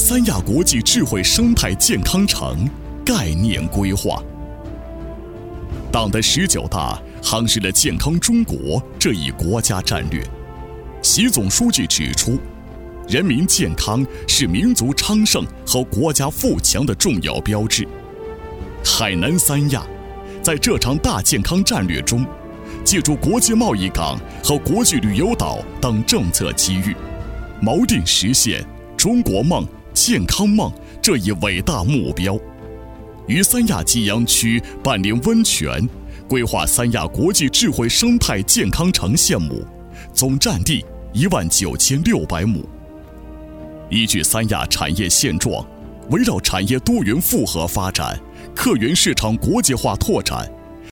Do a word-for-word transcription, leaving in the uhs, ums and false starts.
三亚国际智慧生态健康城概念规划。党的十九大夯实了健康中国这一国家战略。习总书记指出，人民健康是民族昌盛和国家富强的重要标志。海南三亚在这场大健康战略中，借助国际贸易港和国际旅游岛等政策机遇，锚定实现中国梦、健康梦这一伟大目标。于三亚吉阳区办理温泉，规划三亚国际智慧生态健康城项目，总占地一万九千六百亩。依据三亚产业现状，围绕产业多元复合发展、客源市场国际化拓展、